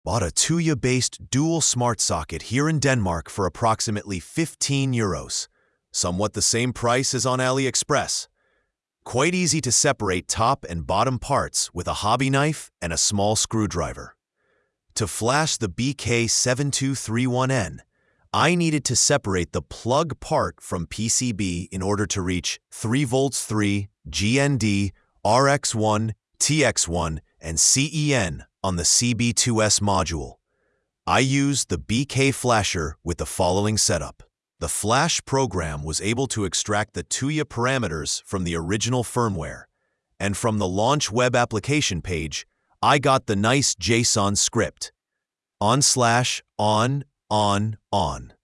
Bought a Tuya-based dual smart socket here in Denmark for approximately 15 euros, somewhat the same price as on AliExpress. Quite easy to separate top and bottom parts with a hobby knife and a small screwdriver. To flash the BK7231N, I needed to separate the plug part from PCB in order to reach 3V3, GND, RX1, TX1, and CEN on the CB2S module. I used the BK Flasher with the following setup. The Flash program was able to extract the Tuya parameters from the original firmware, and from the launch web application page, I got the nice JSON script. On/on.